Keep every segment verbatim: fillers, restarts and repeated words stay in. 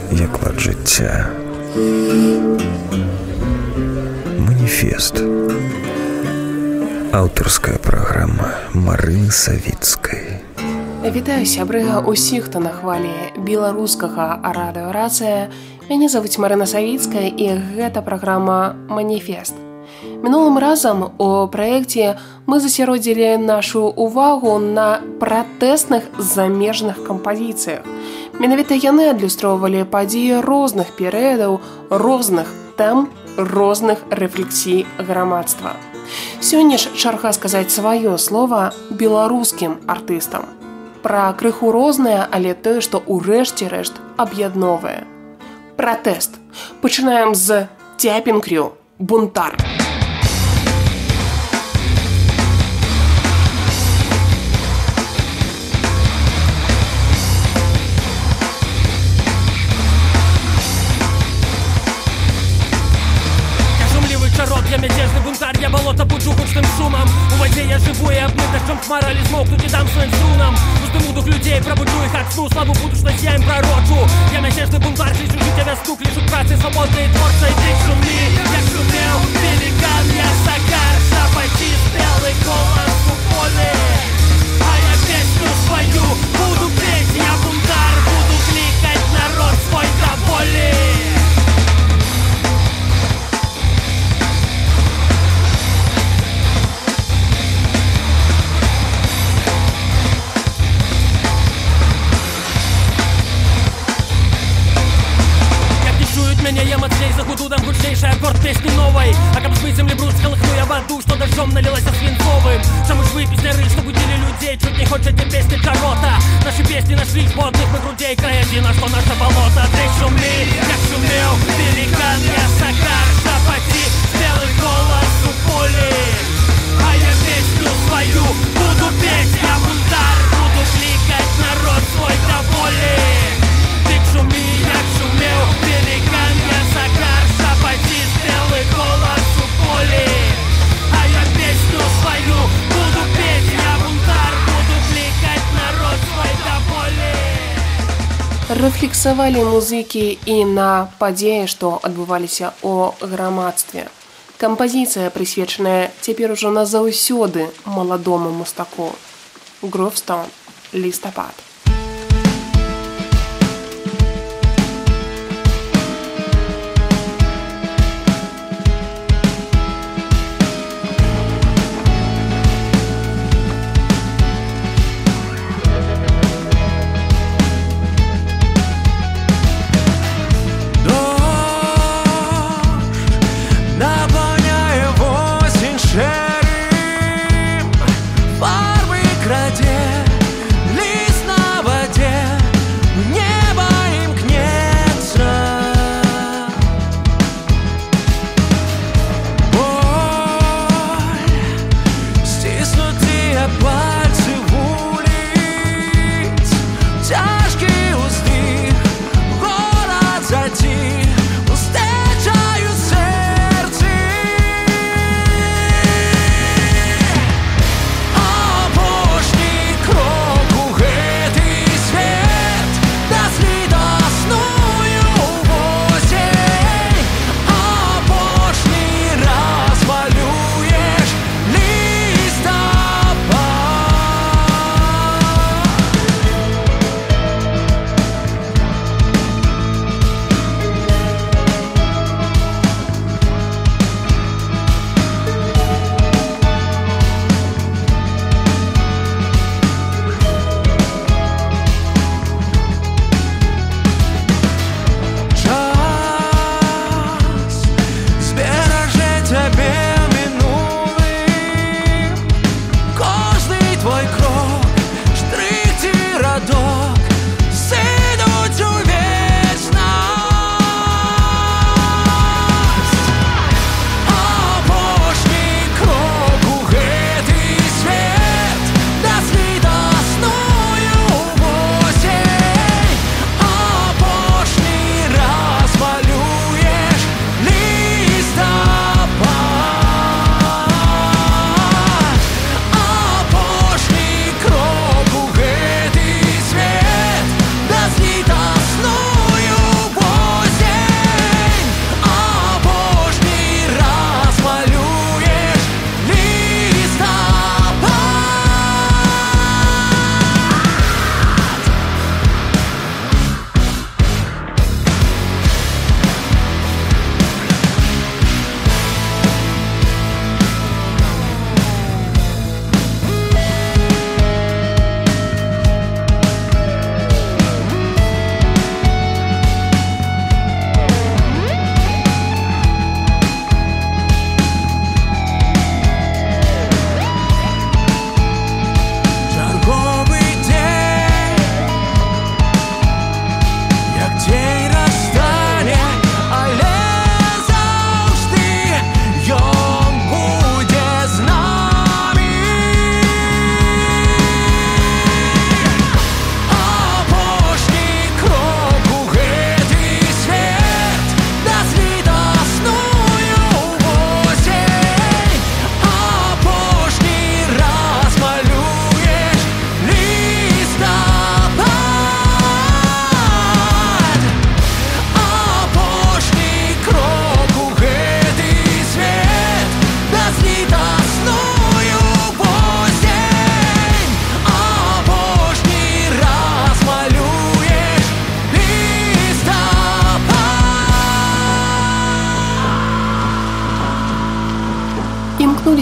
як лад жыцця. Маніфест. Аўтарская праграма Марыны Савіцкай. Вітаю, сябры, усіх, хто на хвалі беларускага радыёрацыя. Мяне завуць Марына Савіцкая, і гэта праграма «Маніфест». Мінулым разам у праекце мы засяродзілі нашу увагу на пратэсных замежных кампазіцыях. Менавіта яны адлюстроўвалі падзеі розных перыядаў, розных тэм, розных рэфлексій грамадства. Сёння ж чарга сказаць сваё слова беларускім артыстам. Пра крыху рознае, але тое, што ў рэшце рэшт аб'ядноўвае. Пратэст. Пачынаем з Тяпін-Крю. Бунтар. Я мятежный бунтарь, я болото буджу гучным шумом. У воде я живу и обмыт дождем хмара, лишь мокнуть и дам своим струнам. Пустым дух людей, пробуджу их от сну, славу будущность я им пророчу. Я мятежный бунтарь, лишь у тебя стук, лишь у працы свободные творцы. И ты шуми, я шумел, великан, я сагар, шапотист, белый голос у поля. А я песню свою буду петь, я бунтарь, буду кликать народ свой до боли. Меня я мощней загуду, дам гучнейший аккорд песни новой. А как смыть земли брус, колыхну я воду, что дождем налилась свинцовым. Чему ж вы, песняры, что будили людей, чуть не хочет эти песни чарота. Наши песни нашли водных мы грудей, краевина, что наше болото. Ты шуми, как шумел, великан, я сакар, шапати, белый голос у поли. А я песню свою буду петь, я бунтар, буду кликать народ свой до боли. Ты шуми, як шумел, великан, я сагар, шапотист, белый голос у поли. А я песню свою буду петь, я бунтар, буду кликать народ свой до боли. Рэфлексавалі музыкі і на падзеі, што адбываліся ў грамадстве. Кампазіцыя прысвечаная цяпер ужо назаўсёды маладому мастаку. Гроўстоун, лістапад. Фарбы краде, лист на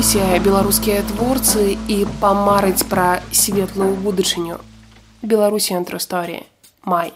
сабраліся беларускія творцы і памарыць пра светлую будучыню. Беларусі Тру-Сторі. Май.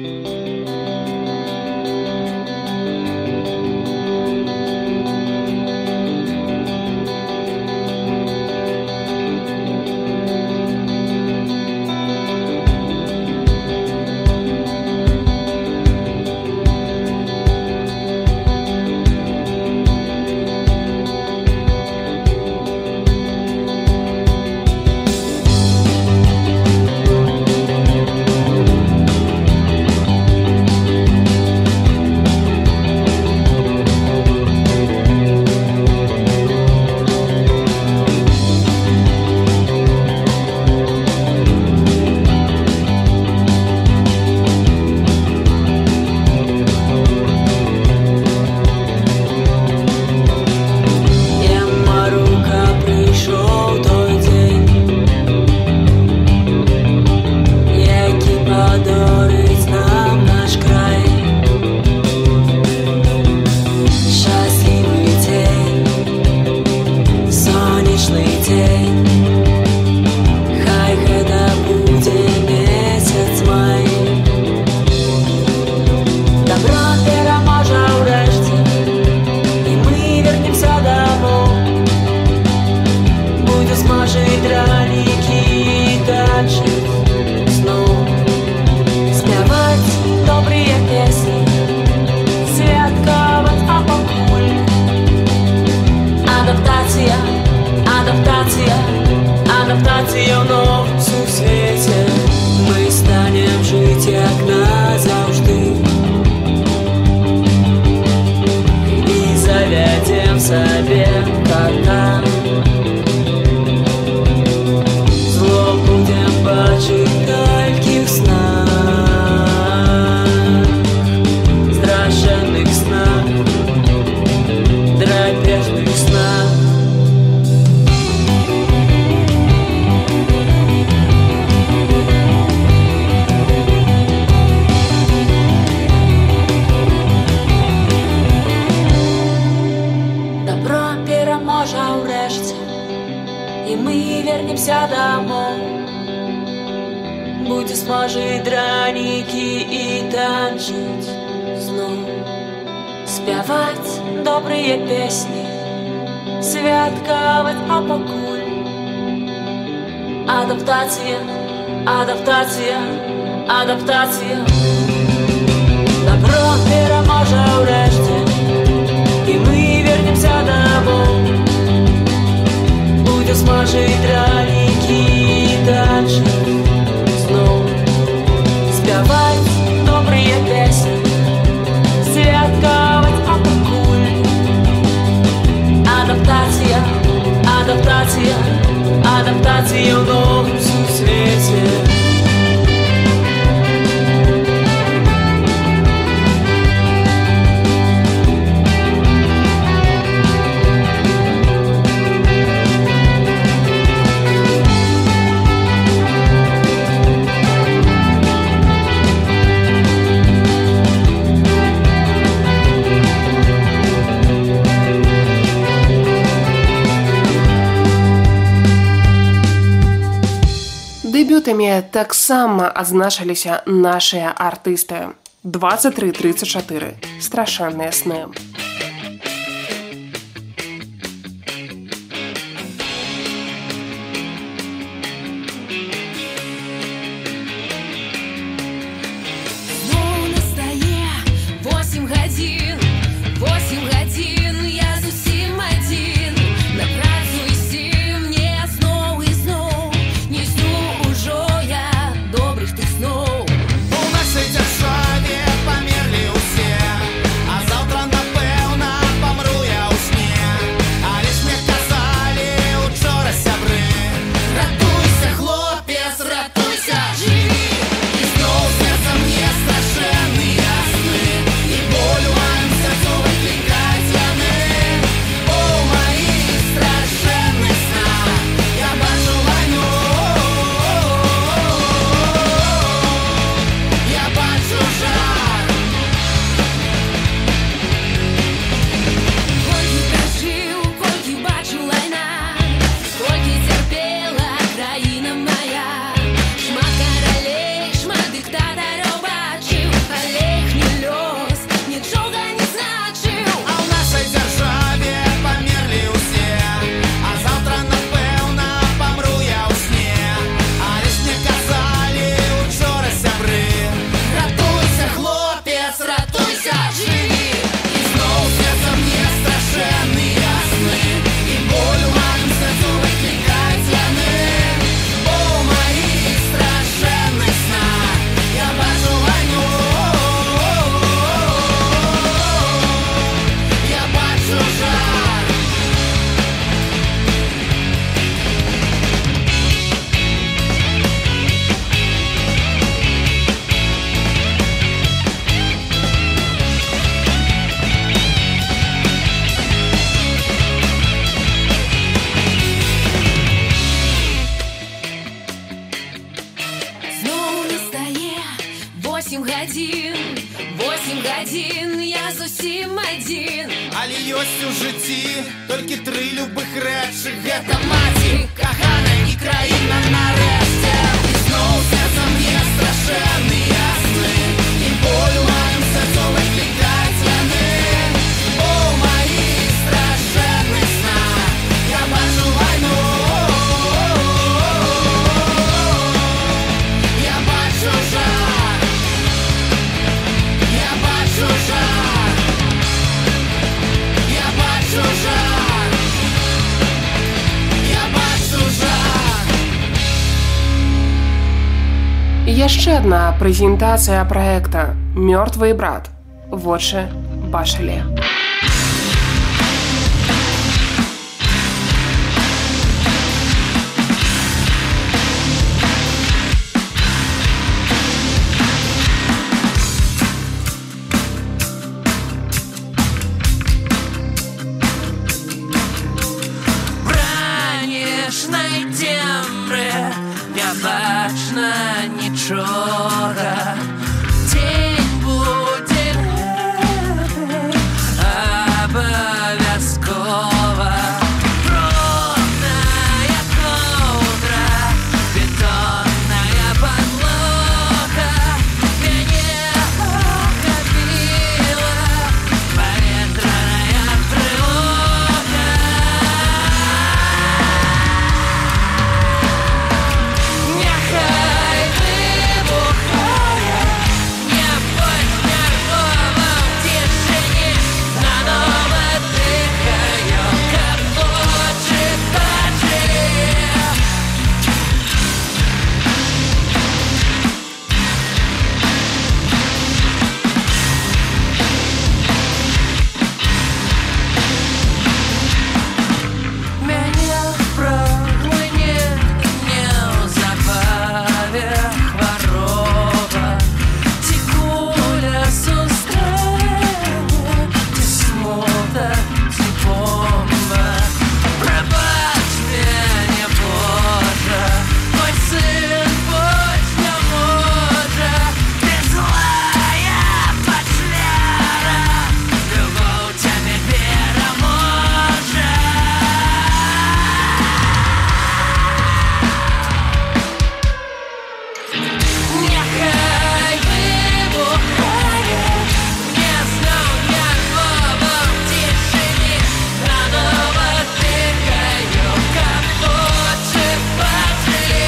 Адаптація, адаптація, адаптація. Добро переможе врешті, і ми вернемся домой. Будем смажить драники і танчить знов, співать добрі пісні, святкувати апокуль. Адаптація, адаптація, адаптація в новому світі. Дэбютамі таксама адзначыліся нашыя артысты. двадцать три тридцать четыре. Страшэнныя сны. Державе померли усе, а завтра напевно восемь гадзін, восемь гадзін, я зусім адзін. Але ёсць у жыцці толькі тры любых рэчы. Гэта маці, кахана і краіна нарэшце. І зноў сэрца мне страшэнныя сны, і боль у маім сэрцу выклікаць яны. О, маіх страшэнных снах я бачу вайну. Я бачу жах, я бачу жах, я бачу жах, я бачу жах. Яшчэ адна прэзентацыя праекта «Мёртвый брат». Вочы бачылі. Ранішнай цемры не бачна нічога. Дзень будзе абавязкова. Брудная коўдра, бетонная падлога. Мяне ахапіла паветраная трывога. Няхай выбухае небось нервова ў цішыні. Нанова дыхаю, каб вочы бачылі. Мяне праглыне неўзабаве хвароба. Ці куля сустрэне, ці смутак, ці бомба. Прабач мяне, Божа, мой сын больш не можа. Ты злая пачвера, любоў цябе пераможа. Няхай выбухае незноў нервова ў цішыні. Нанова дыхаю, каб вочы бачылі.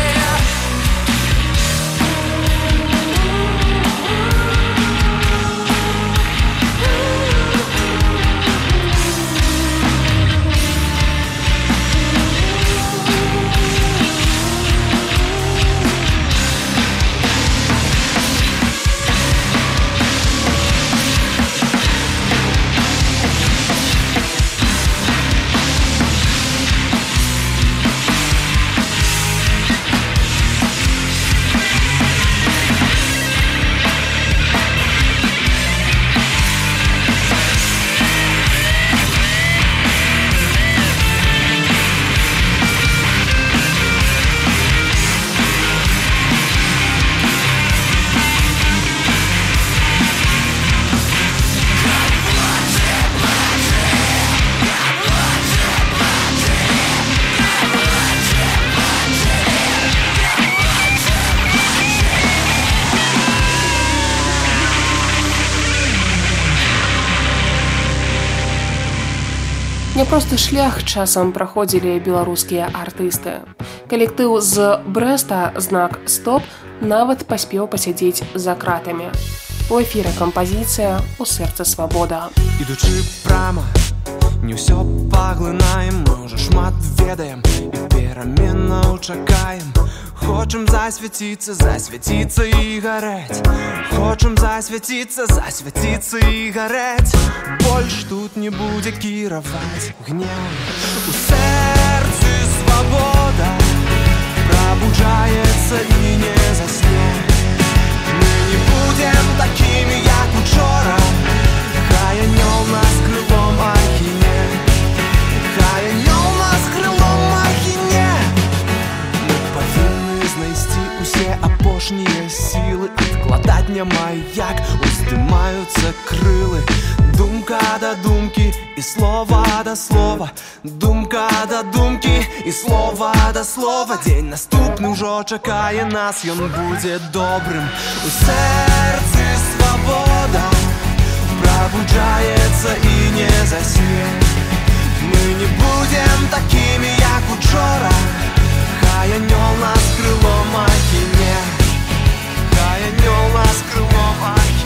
Няпросты шлях часам праходзілі беларускія артысты. Калектыў з Брэста «Знак Стоп» нават паспеў пасядзець за кратамі. У эфіры кампазіцыя «У сэрцы свабода». Ідучы прама, не ўсё паглынаем, мы ўжо шмат ведаем і пераменаў чакаем. Хочам засвяціцца, засвяціцца і гарэць. Хочам засвяціцца, засвяціцца і гарэць. Больш тут не будзе кіраваць гнеў. У сэрцы свабода прабуджаецца і не засне. Мы не будзем такімі, як учора. Хай анёл нас крылом ахіне. Хай анёл нас крылом ахіне. Мы павінны знайсці у усе апошнія сілы, адкладаць няма як, уздымаюцца крылы. Думка да думкі і слова да слова, думка да думкі і слова да слова. Дзень наступны ўжо чакае нас, ён будзе добрым. У сэрцы свабода пробуджаецца і не засне. Мы не будем такімі, як учора. Хай анёл нас крылом ахіне, хай анёл нас крылом ахіне.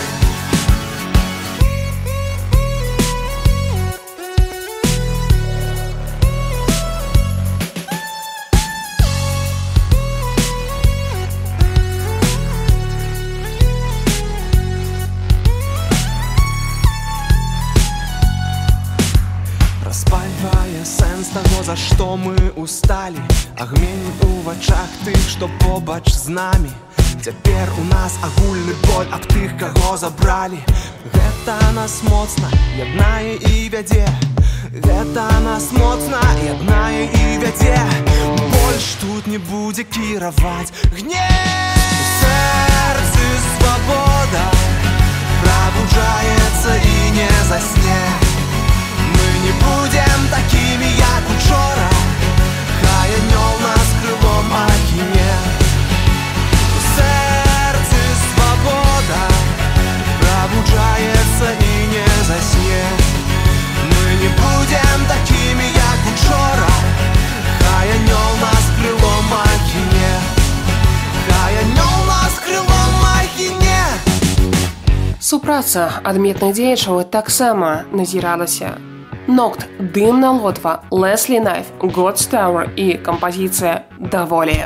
Распальвае сэнс таго, за што мы усталі, агмень у вачах тых, што побач з намі. Цяпер у нас агульны боль аб тых, каго забралі. Гэта нас моцна яднае і вядзе, гэта нас моцна яднае і вядзе. Больш тут не будзе кіраваць гнев. У сэрцы свабода пробуджаецца і не засне. Мы не будем такими, як учора. Хай анёл нас крылом ахіне. У сэрцы свабода пробуджаецца і не засне. Мы не будем такими, як учора. Хай анёл нас крылом ахіне. Хай анёл нас крылом ахіне. Супраца адметных дзеячаў таксама назіралася. Нокт, Дымна Лотва, Леслі Найф, God's Tower і кампазіцыя «Даволі».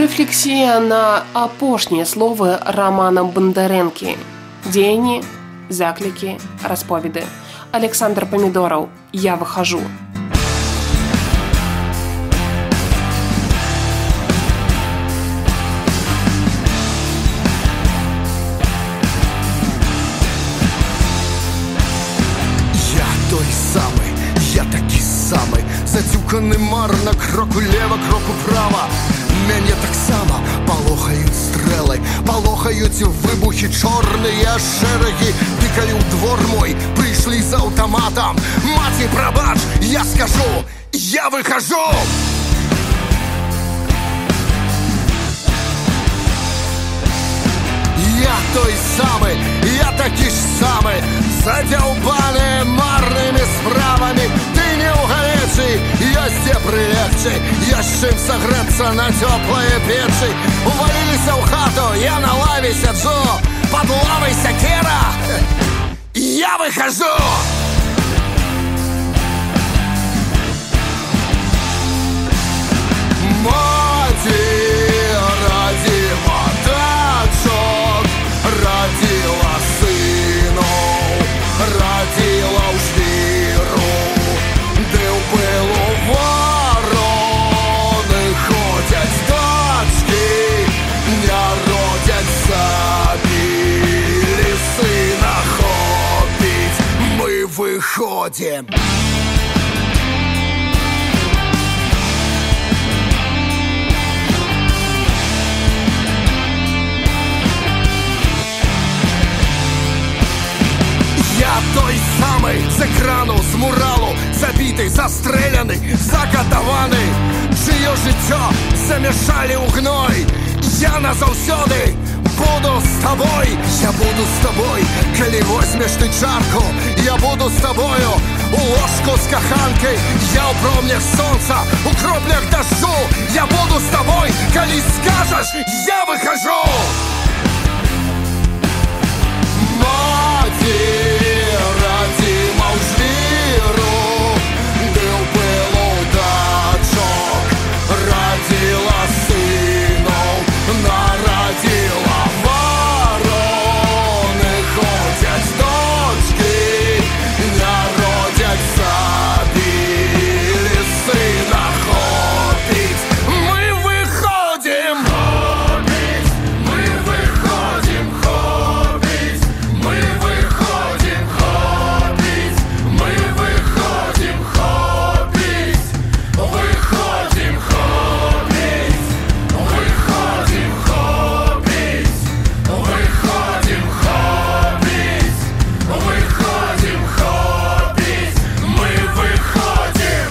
Рэфлексія на апошнія словы Рамана Бандарэнкі. Дзеянні, заклікі, расповеды. Александр Памідораў. Я выхожу. Зацюканы марна, кроку лева, кроку права. Мяне таксама палохаюць стрэлы, палохаюць выбухі чорныя шэрагі. Тыкаю ў двор мой, прыйшлі з аўтаматам. Маці, прабач, я скажу, я выхожу. Я той самы, я такі ж самы, задзяўбаны марнымі справамі. Ты не ў галечы, ёсць дзе прылегчы, ёсць чым сагрэцца на цёплае печы. Уваліліся ў хату, я на лаве сяджу, пад лавай сякера. Я выхожу. Маці радзіла дачок, радзіла сыноў, радзіла ў жвіру, ды ў пылу вароны ходзяць дачкі, не родзяць, забілі сына хопіць. Мы выходзім. Той самый з экрану, з муралу, забіты, застрэляны, закатаваны, чыё жыццё замяшалі ў гной. Я назаўсёды буду з табой, я буду з табой, калі возьмеш ты чарку. Я буду з табою у ложку з каханкай, я ў промнях сонца, у кроплях дажджу. Я буду з табой, калі скажаш, я выхожу. Маці радзіла ў жвіру, ды ў пылу дачок, радзіла сыноў, нарадзіла вароны ходзяць дочкі, не родзяць, забілі сына хопіць. Мы выходзім. Хопіць, мы выходзім, хопіць, мы выходзім, хопіць, мы выходзім, хопіць, выходзім, хопіць, выходзім, хопіць, выходзім, хопіць, выходзім, хопіць, мы выходзім.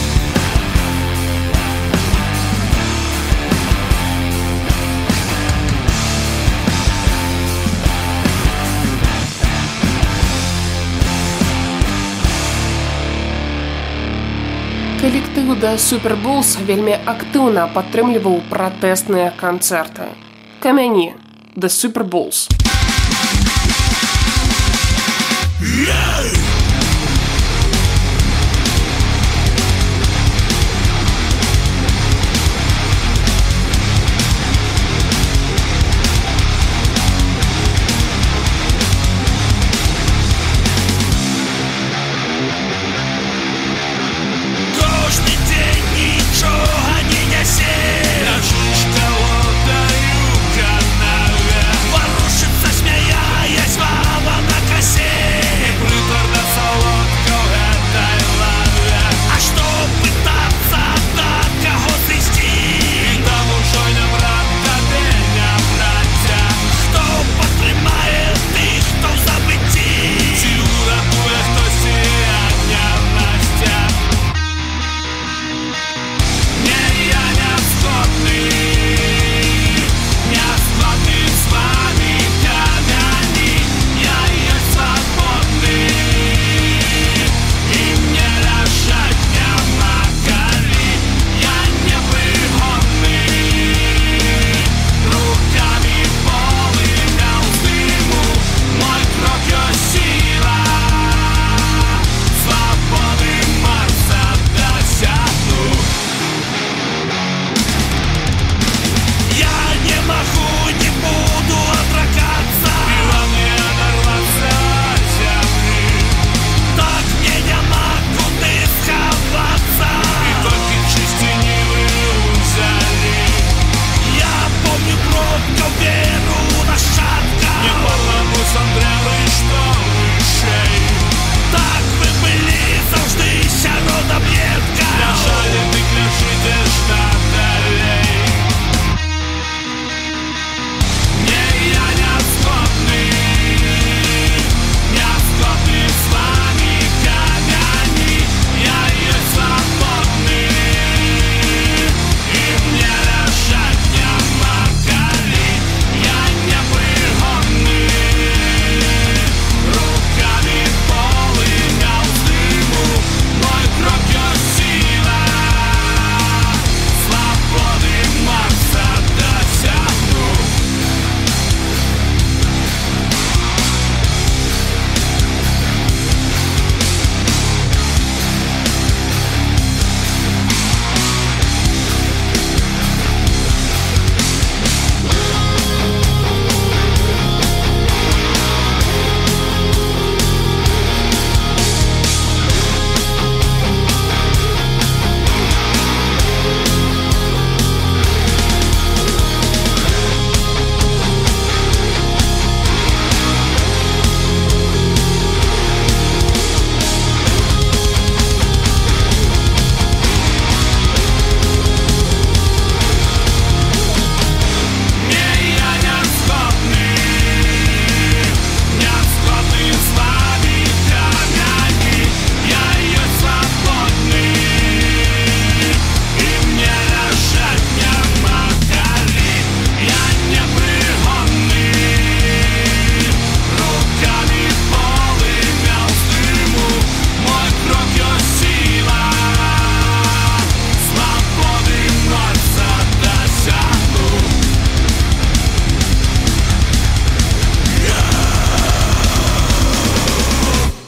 Калектыў The Superbulls вельмі актыўна падтрымліваў пратэсныя канцэрты. Камяні. The Superbulls. Кожны дзень нічога не нясе, ляжу шкалотаю канаве, варушыцца, смяяясь, мама на касе. Прытворна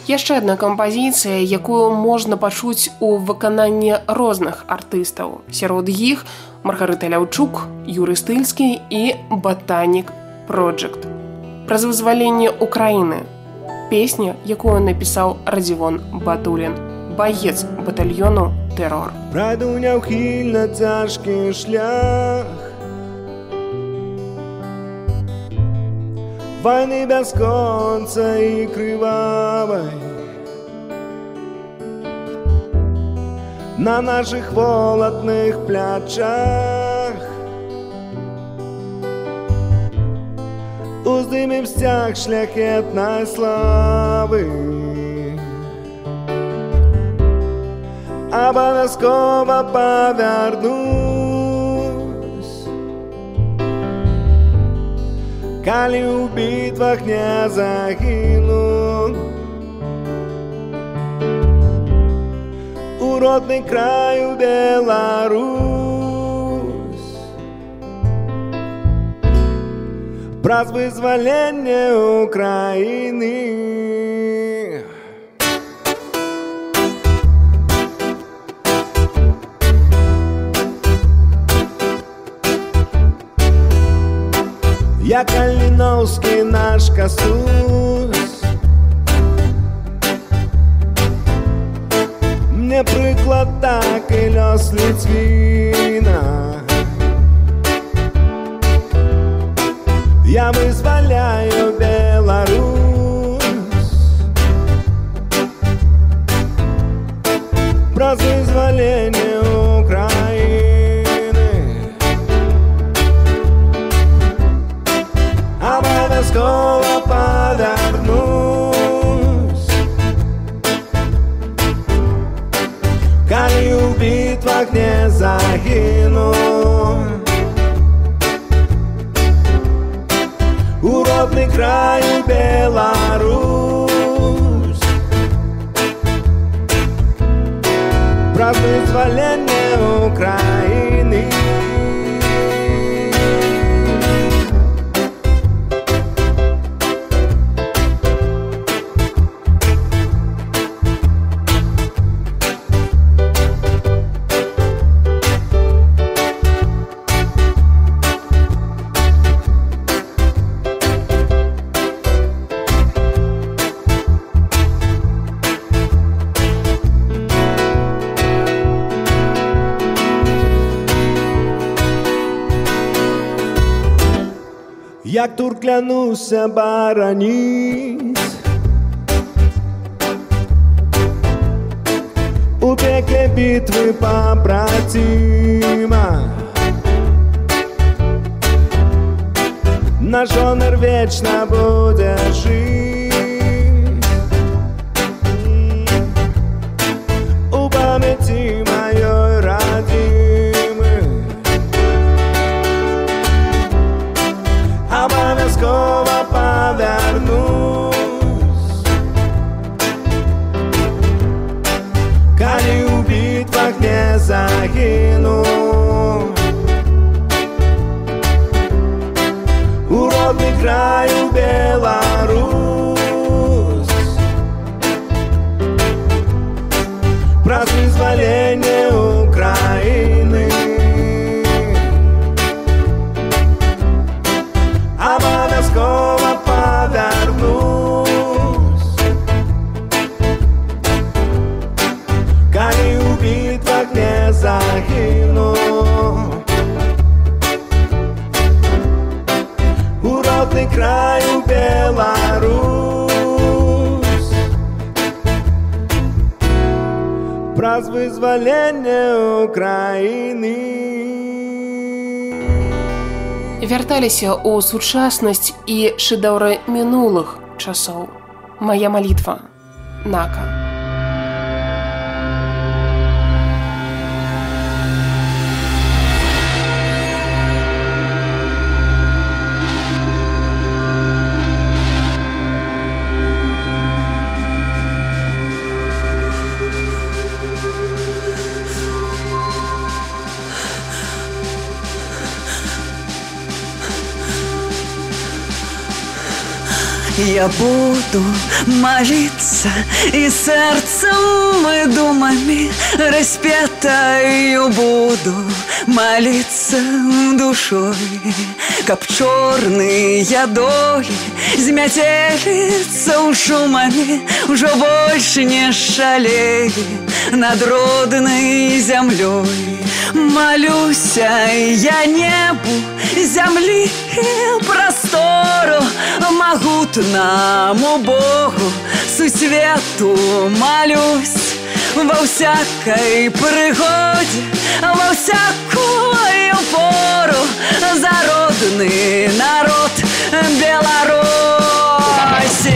Яшчэ адна кампазіцыя, якую можна пачуць у выкананні розных артыстаў. Сярод іх Маргарыта Ляўчук, Юрый Стыльскі і Ботанік Проджект. Пра вызваленне Украіны. Песня, якую напісаў Радзівон Батулін, баец батальёну «Тэрор». Прайду няўхільна цяжкі шлях вайны бясконца і крывавай. На нашых волатных плячах уздымем сцяг шляхетнай славы. Абавязкова павярнусь, калі ў бітвах не загіну. У родны краю Беларусь, праз вызваленне Украіны. Я Каліновскі наш Касусь, мне прыклад так і лёс Ліцвіна. Я вызваляю Беларусь, праз вызваленне Украіны. Абавязкова павярнусь, калі ў бітвах не загіну. У родны краю Беларусь, праз вызваленне Украіны. Як тур клянуся бараніць, у пекле бітвы пабраціма. Наш гонар вечна будзе жыць у памяці маёй радзімы. Абавязкова павярнусь, калі ў бітвах не загіну. У родны краю Беларусь, праз вызваленне Украіны. Абавязкова павярнусь, калі ў бітвах не загіну. У родны краю Беларусь, праз вызваленне Украіны. Вярталіся ў сучаснасць і шэдэўры мінулых часоў. Мая малітва. Нака. Я буду молиться и сердцем, и думами распятою буду молиться душой, как черные доли змятелится у шумами, уже больше не шалеет над родной землей. Молюсь я небу, земли и простору, могутному Богу, сусвету молюсь. Во всякой пригоде, во всякую пору за родный народ Беларуси.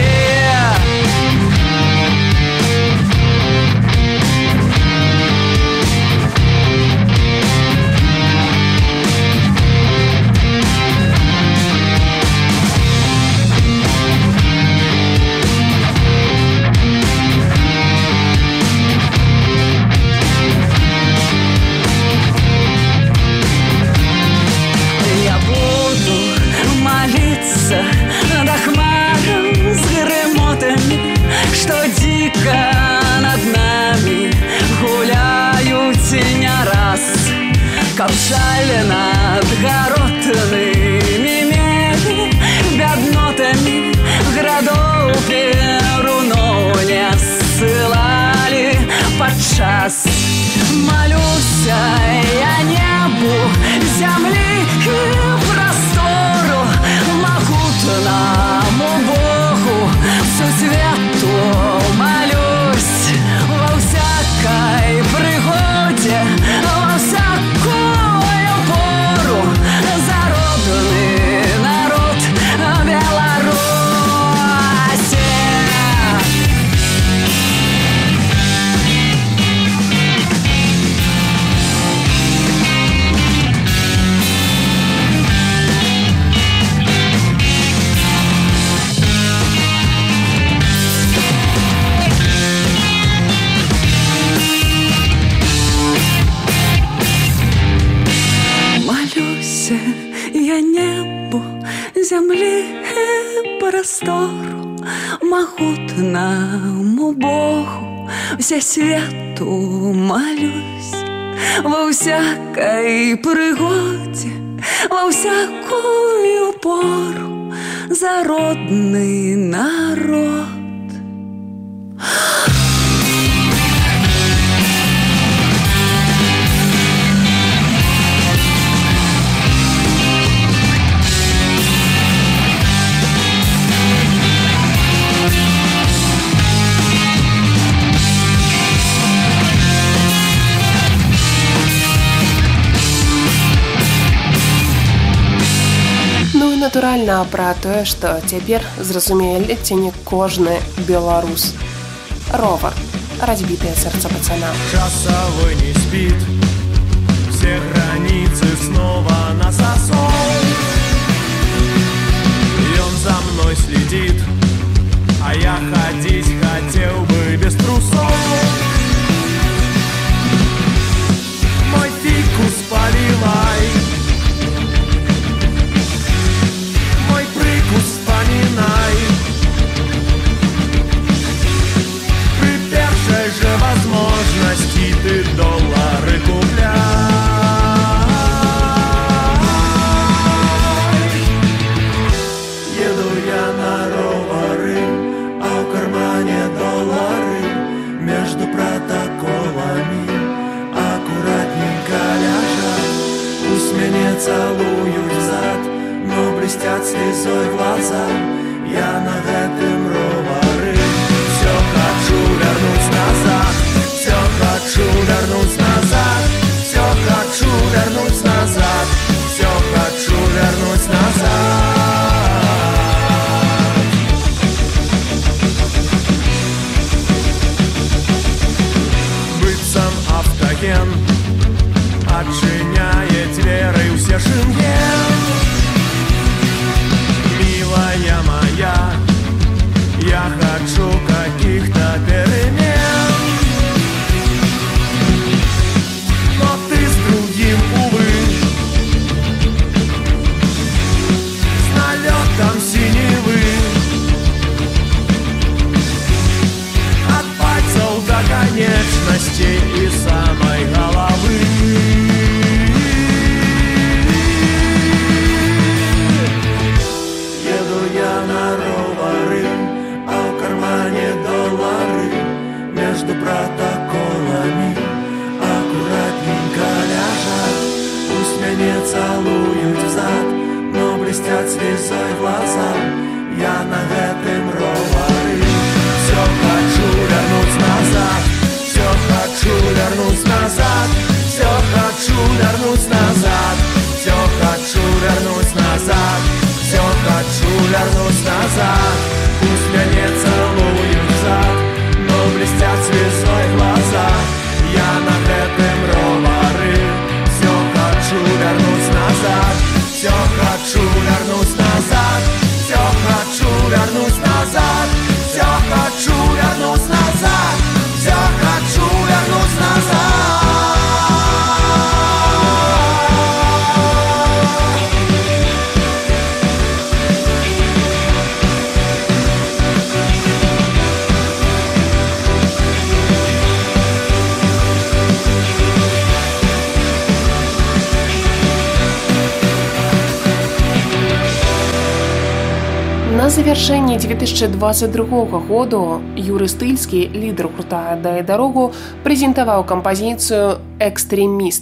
До хмаром с гремотами, что дико над нами гуляют не раз, как жаль над городными мели, беднотами градов перуно не ссылали подчас. Молюсь я небу, земли и простору, могутному Богу, всю свету молюсь. Во всякой пригоде, во всякую пору за родный народ Беларуси. Я небу, земли и простору, могутному Богу, все свету молюсь. Во всякой пригоде, во всякую пору за родный народ. Натуральна пра тое, што цяпер зразумее ледзьце не кожны беларус. Ровар. Разбитое сердце пацана. Часовой не спит, все границы снова на сосок. И он за мной следит, а я ходить хотел бы без трусов. Мой фикус поливай, вспоминай, при первой же возможности ты доллары купляй. Еду я на ровары, а в кармане доллары, между протоколами аккуратненько лежат, пусть меня целуют взад, но блестят слезой глаза. Я на этом ровары все хочу вернуть назад, все хочу вернуть назад, все хочу вернуть назад, все хочу вернуть назад. Быть сам автоген отчиняет верой все шенген. Милая моя, я хочу каких-то перемен, но ты с другим, увы, с налетом синевы. вернусь назад. Пусть меня не целуют зад, но блестят слезой глаза. Я на гэтым ровары все хочу вернусь назад. Все хочу вернусь назад. Все хочу вернусь назад. Все хочу вернусь назад. Все хочу вернусь назад. На завершэнні две тысячи двадцать другого году Юры Стыльскі, лідар гурта «Дай дарогу», прэзентаваў кампазіцыю «Экстремист».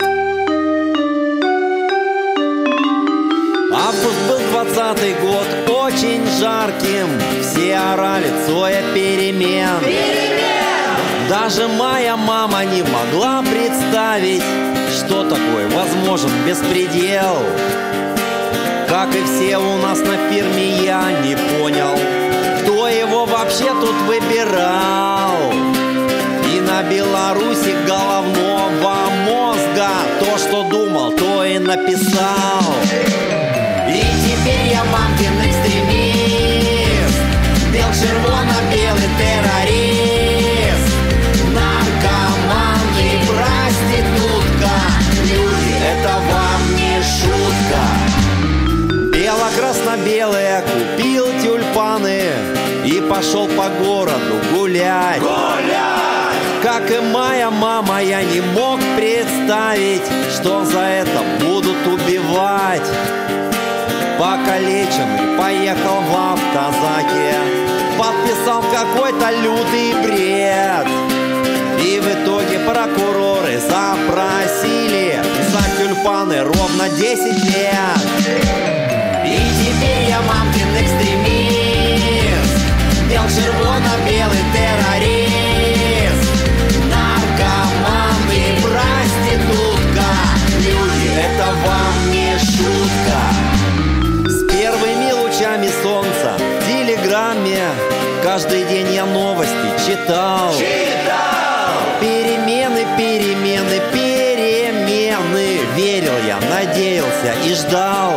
Август был двадцатый год, очень жарким. Все орали «Цоя, перемен!». Перемен! Даже моя мама не могла представить, что такое возможен беспредел. Как и все у нас на фирме, я не понял, кто его вообще тут выбирал. И на Беларуси головного мозга то, что думал, то и написал. И теперь я мамкин экстремист, бел-червоно-белый террорист, наркоман и проститутка. Люди, это вам не шутка. Бело-красно-белые купил тюльпаны и пошел по городу гулять. Гулять! Как и моя мама, я не мог представить, что за это будут убивать. Покалеченный поехал в автозаке, подписал какой-то лютый бред. И в итоге прокуроры запросили за тюльпаны ровно десять лет. И теперь я мамкин экстремист, бел-червоно-белый террорист, наркоман и проститутка. Люди, это вам не шутка. С первыми лучами солнца в телеграмме каждый день я новости читал. Читал! Перемены, перемены, перемены. Верил я, надеялся и ждал.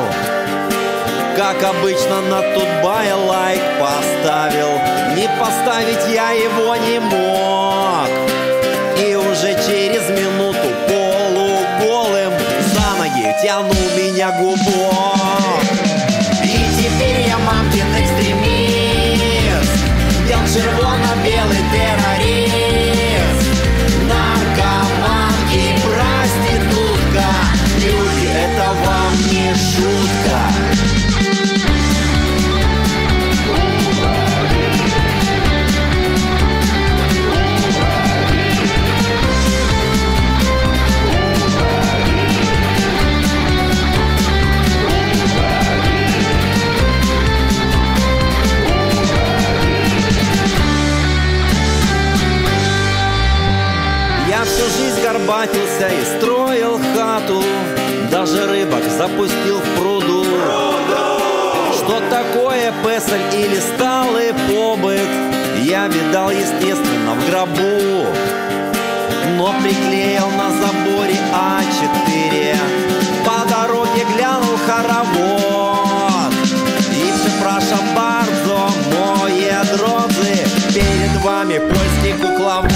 Как обычно на Тутбай лайк поставил, не поставить я его не мог. И уже через минуту полуголым за ноги тянул меня губок. И теперь я мамкин экстремист, бел-червоно-белый террорист, наркоман и проститутка. Люди, это вам не шутка. Я всю жизнь горбатился и строил хату, даже рыбок запустил в пруду. Что такое песель или сталый побыт, я видал, естественно, в гробу. Но приклеил на заборе А четыре, по дороге глянул хоровод. И przepraszam bardzo, moje drodzy, перед вами польский кукловод.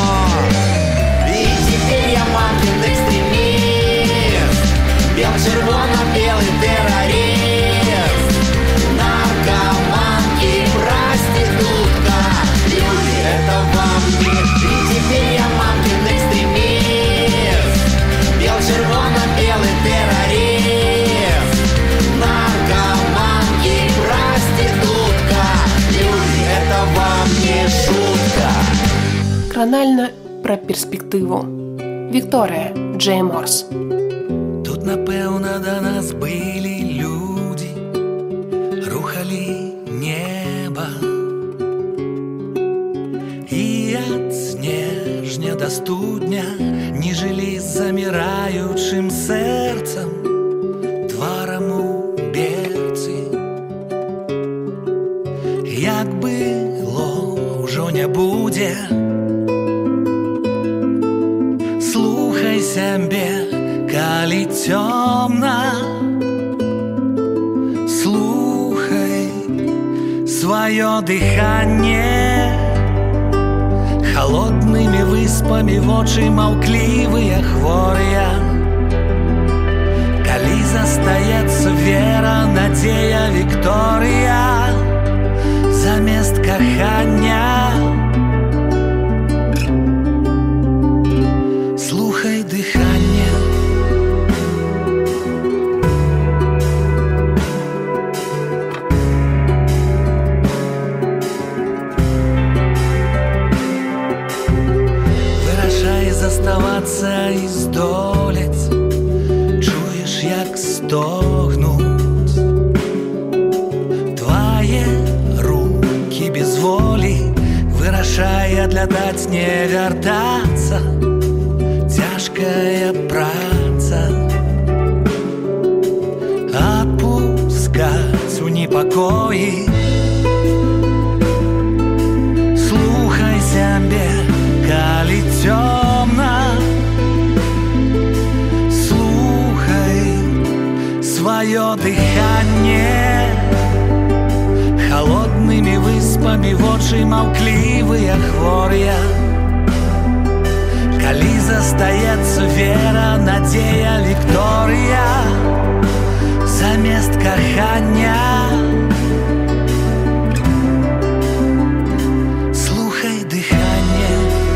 И теперь я мамкин экстремист, бел-червоно-белый террорист, наркоман и проститутка. Люди, это вам не. И теперь я мамкин экстремист, бел-червоно-белый террорист, наркоман и проститутка. Люди, это вам не шутка. Кранальна пра перспектыву. Вікторія Джей Морс. Тут, напэўна, да нас былі людзі, рухалі неба. І ад снежня да студня не жылі з заміраючым сэрцам, тварам у берцы. калі цёмна, слухай сваё дыханне. Холоднымі выспамі вочы маўклівыя хворыя. Калі застаецца вера, надзея, Вікторыя замест кахання. Слухай дыханне. Заставацца і здолець, чуеш, як стогнуць твае рукі без волі. Вырашае адлятаць, не вяртацца, цяжкая праца. Адпускаць у непакоі. Слухай сябе, калі цёмна, слухай сваё дыханне. Холоднымі выспамі вочы маўклівыя хворыя. Калі застаецца вера, надзея, Вікторыя замест кахання. Слухай дыханне.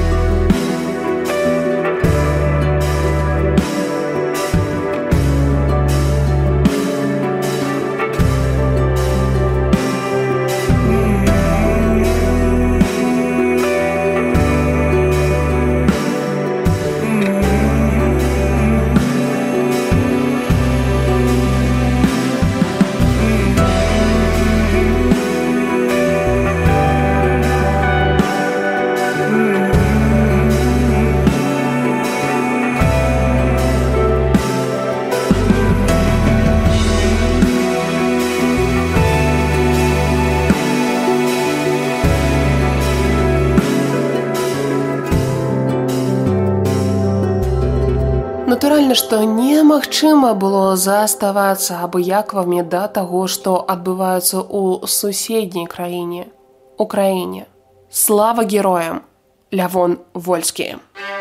Натуральна, што немагчыма было заставацца абыякавымі да таго, што адбываецца ў суседняй краіне, Украіне. Слава героям! Лявон Вольскі.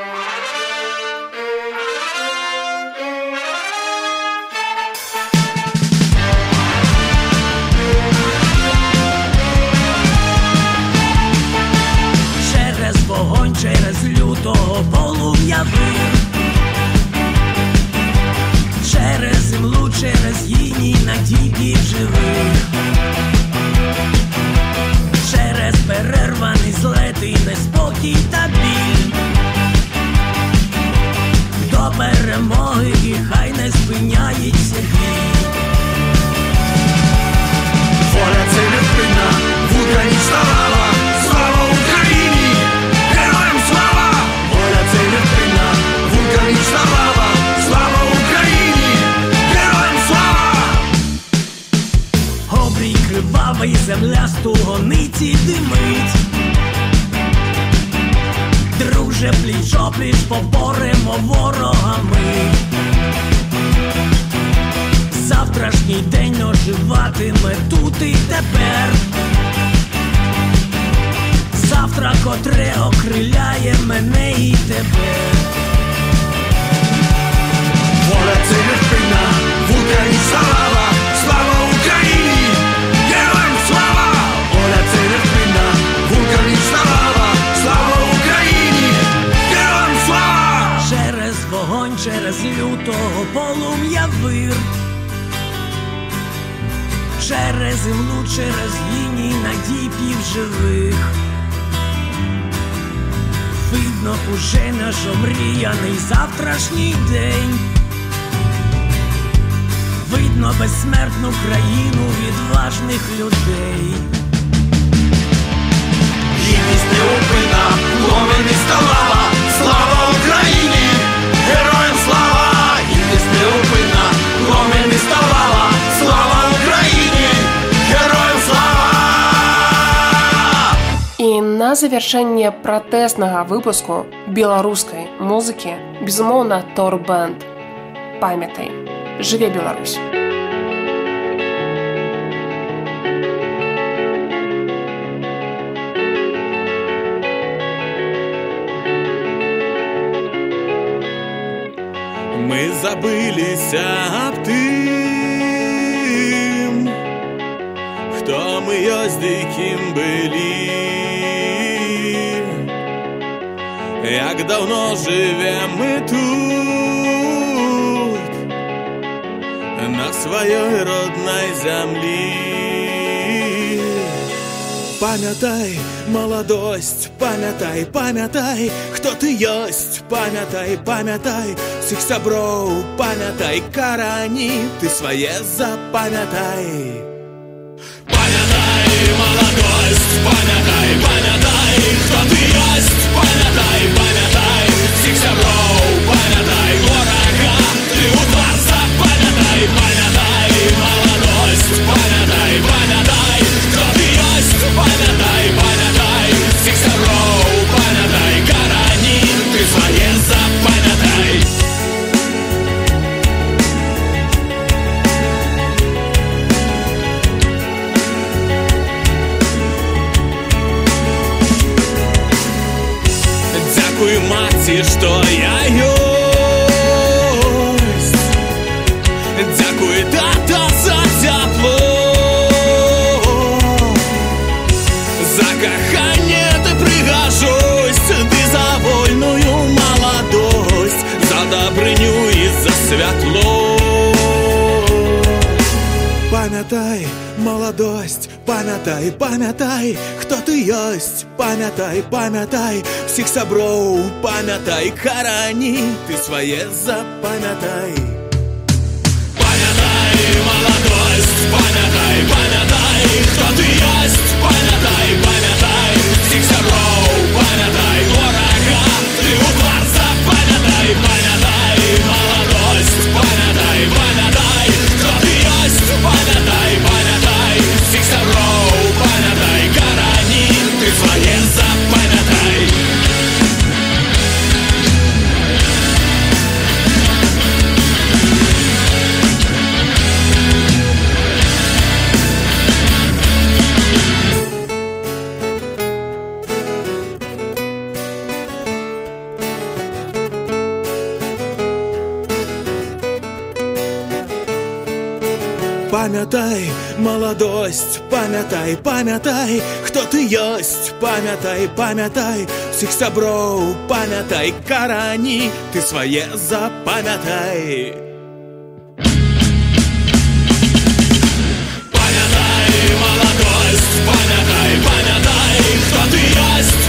Через вогонь, через лютого полум'я вир. Через землу, через її надії живих. Через перерваний злет і неспокій та біль. До перемоги і хай не спиняється бій. Воля це невпинна, в Україні ставала. Слава Україні! Героям слава! Воля це невпинна, в Україні ставала. Слава Україні! Героям слава! Обрій кривавий, земля стугониці димить. Друже, пліч-опліч поборемо ворога ми. Завтрашній день оживатиме тут і тепер. Завтра, котре окриляє мене і тебе. Воля це невпинна, в Україні слава! Слава Україні! Героям слава! Воля це невпинна, в Україні слава! Слава Україні! Героям слава! Через вогонь, через лютого полум'я вир. Через землю, через її надій півживих. Видно уже наш омріяний завтрашній день. Видно безсмертну країну відважних людей. Гідність неупинна, пламенність та лава. Слава Україні! Героям слава! Гідність неупинна, пламенність та лава. Слава Україні! Героям слава! І на завяршэнне пратэснага выпуску беларускай музыкі, безумоўна, Тор-бэнд. памятай. Жыве Беларусь! Мы забыліся аб тым, хто мы ёсць ды кім былі, як даўно жывем мы тут, на сваёй роднай зямлі. Памятай маладосць, памятай, памятай, хто ты ёсць, памятай, памятай всіх сяброў, памятай карані, ты свае запамятай. Памятай маладосць, памятай, памятай, хто ты ёсць, памятай, памятай всіх сяброў, памятай ворага, ты у твар запамятай, памятай маладосць, памятай, памятай, хто ты ёсць, памятай, памятай всіх сяброў, памятай карані, ты свае запамятай. Дзякуй маці, што я ёсць, дзякуй тата за цяпло, за каханне ты прыгажосць, ты за вольную маладосць, за дабрыню і за святло. Памятай маладосць, памятай, памятай, хто ты ёсць, памятай, памятай всіх сяброў, памятай карані, ты свае запамятай. Памятай маладосць, памятай, памятай, хто ты ёсць, памятай, памятай всіх сяброў, памятай ворага, ты у твар запамятай, памятай маладосць, памятай, памятай, хто ты ёсць, памятай, памятай всіх сяброў, памятай карані, ты свае запамятай. Памятай маладосць, памятай, памятай, хто ты ёсць, памятай, памятай всіх сяброў, памятай карані, ты свае запамятай. Памятай маладосць, памятай, памятай, хто ты ёсць,